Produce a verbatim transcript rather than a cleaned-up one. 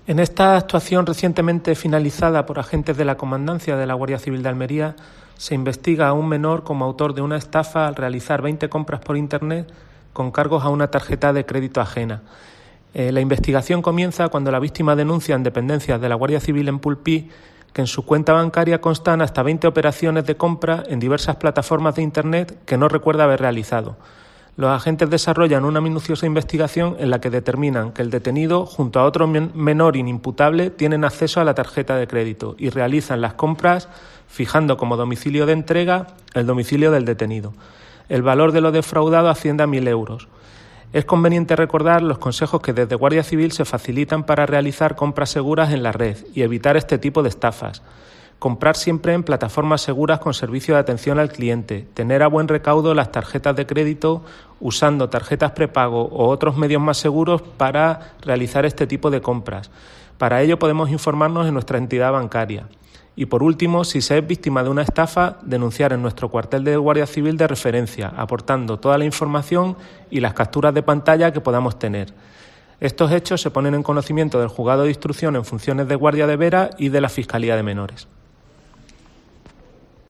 En esta actuación recientemente finalizada por agentes de la Comandancia de la Guardia Civil de Almería, se investiga a un menor como autor de una estafa al realizar veinte compras por Internet con cargos a una tarjeta de crédito ajena. Eh, la investigación comienza cuando la víctima denuncia en dependencias de la Guardia Civil en Pulpí que en su cuenta bancaria constan hasta veinte operaciones de compra en diversas plataformas de Internet que no recuerda haber realizado. Los agentes desarrollan una minuciosa investigación en la que determinan que el detenido, junto a otro menor inimputable, tienen acceso a la tarjeta de crédito y realizan las compras fijando como domicilio de entrega el domicilio del detenido. El valor de lo defraudado asciende a mil euros. Es conveniente recordar los consejos que desde Guardia Civil se facilitan para realizar compras seguras en la red y evitar este tipo de estafas. Comprar siempre en plataformas seguras con servicio de atención al cliente, tener a buen recaudo las tarjetas de crédito usando tarjetas prepago o otros medios más seguros para realizar este tipo de compras. Para ello podemos informarnos en nuestra entidad bancaria. Y por último, si se es víctima de una estafa, denunciar en nuestro cuartel de Guardia Civil de referencia, aportando toda la información y las capturas de pantalla que podamos tener. Estos hechos se ponen en conocimiento del Juzgado de Instrucción en funciones de Guardia de Vera y de la Fiscalía de Menores.